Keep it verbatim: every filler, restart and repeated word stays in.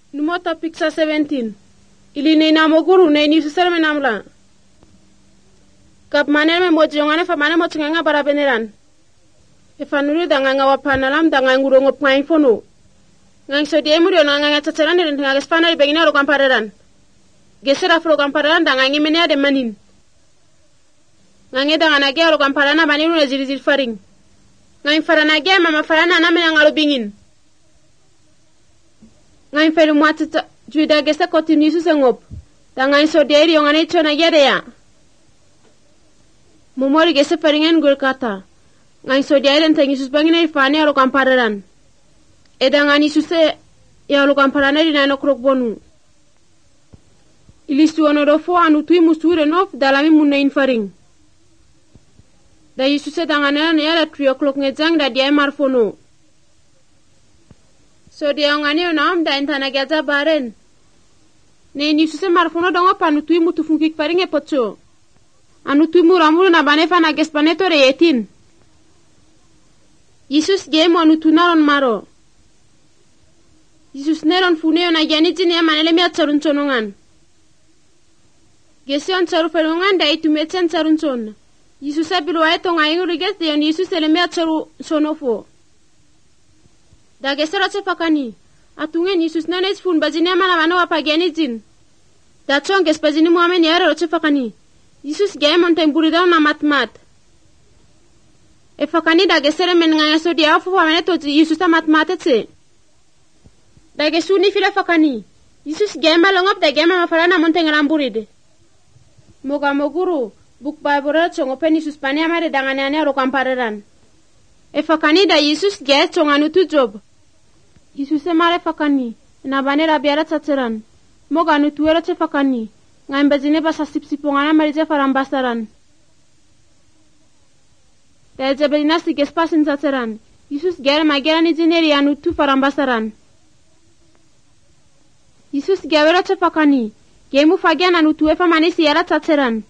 Numo topic sa seventeen. Ili ne na moguru ne ni susere me namla. Kap manel me moji ngane fa manel moji nga bara beneran. E fanuri danga nga wapana lam danga nguro ngop ngain fono. Ngang so de muri nga nga tsatsara ne nga gespana begina ro kampareran. Gesera fro kampareran danga ngi mene de manin. Ngange danga na ge ro kamparana maninu ne ziri ziri faring. Ngain farana ge mama farana na me ngalo bingin. Ngain felu mwatata juida gesa continue su sengop. Danga so de ri ngane chona yede ya. Mumori gesa faringen gul kata. Ngain so de ren tangi sus bangina ifane ro kampareran. Edanga ni suse ya ro kamparana ri na no krok bonu. Ilistu ono fo anu tui musure nof dalami munna in faring. Da Yesuse dangana ne ala three o'clock ngejang da dia marfono. So dia ngani nam da intana gaza baren. Ne Yesuse marfono danga panu tui mutu fungik faringe pocho. Anu tui muramuru na banefa na gespaneto re etin. Yesus game anu tunaron maro. Yesus neron funeo na jani jini ya manele mi atsarun chonongan. Gesion charu felongan da itu mechen charun chon. Yesus abilu ay to ngayon riges de yon Yesus eleme charu sonofo. Da gesera chepakani. Atungen Yesus nanes fun bazine mana mana wapageni jin. Da chong ges bazine muamen yaro chepakani. Yesus game on temburida na matmat. E fakani da gesera men ngaya so dia fu wamene to Yesus ta matmatetse. Da gesuni fila fakani. Yesus game malongop da game mafara na montengaramburide. Moga moguru buk babura chongo peni suspani amare dangane ane ro kampareran. E fakani da Yesus ge chonganu tu job. Yesus e mare fakani na bane rabiara tsatseran. Moga nu tuero che fakani ngambe zine basa sipsipongana marije farambasaran. Da jebelina si gespasin tsatseran. Yesus ge magera ni zineri anu tu farambasaran. Yesus ge wera che fakani Gemu fagian anu tuefa manisi yara tatseran.